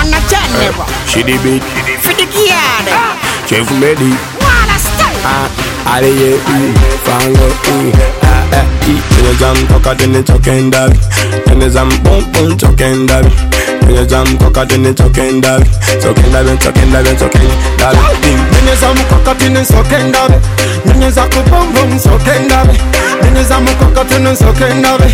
a general. She the beat. For the gear. Chef Medi. Wanna style. Aliye fango Tene jam koka tene chokendali. Tene jam pom pom chokendali. Tene jam koka tene chokendali. Chokendali. Tene jam koka tene chokendali. Tene jam pom pom chokendali. Tene jam koka tene chokendali.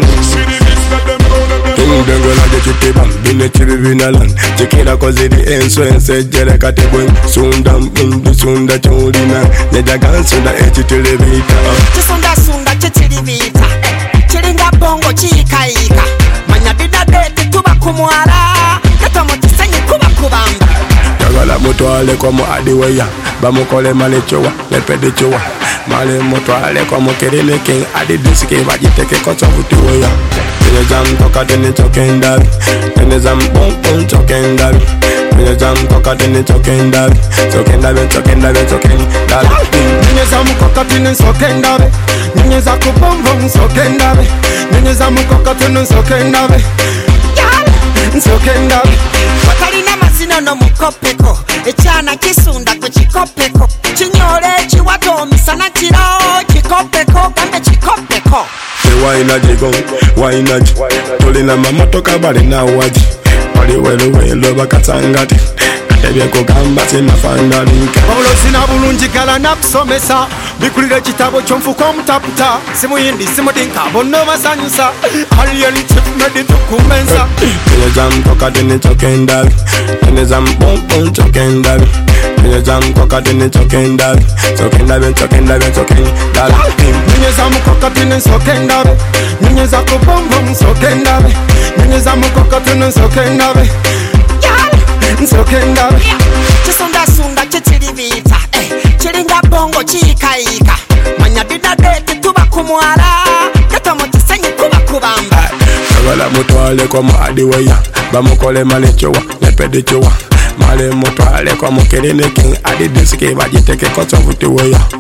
Dengola de chitiba, bine chivinalan. Chikira kozi di enso ense jere katebwen. Sunda chulina. Nedagan sunda echitilivita. Chisunda chitilivita. Chiringa bongo chikaika. Manya dida dete tuba kumwara. Kata motisenyi kuba kubamba. Jagala mutwale kwa mu adiweya. Bamukole male chowa, lepede chowa. Male mutwale kwa mu kirine king. Adi disiki vajiteke kocha vutiweya. Tene jam koka tene chokendali. Tene jam pom pom chokendali. Tene jam koka tene chokendali. Chokendali. Tene jam koka tene chokendali. Tene jam pom pom chokendali. Tene jam koka tene chokendali. Chokendali. Wakalina mazina no mukopeko. Echana kisunda kuchikopeko. Chinyole chiwato misana chiro. Chikopeko kambe chikopeko. Wainaji tulina mamotoka bali na waji bali welo bakatangati atebye kugamba sinafandalika Paulo sina bulungi gala nakusomesa bikulira kitabo ky'omufuko omutaputa simuyindi simudinka bonna basanyusa alien Chef Medi tukumensa Tene jam koka tene chokendali. Tene jam pom pom chokendali. Tene jam koka tene chokendali. Chokendali. Tene jam koka tene chokendali. Tene jam pom pom chokendali. Tene jam koka tene chokendali. Chokendali. Chisunda chitilivita. Chiringa bongo chikaika. Manya dida dete tuba kumwara. Kata motisenyi kuba kubamba. Jagala mutwale kwa mu adiweya. Bamukole male chowa, lepede chowa. Male mutwale kwa mu kirine king. Adi disiki vajiteke kocha vutiweya.